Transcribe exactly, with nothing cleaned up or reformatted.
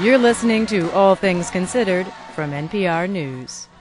You're listening to All Things Considered from N P R News.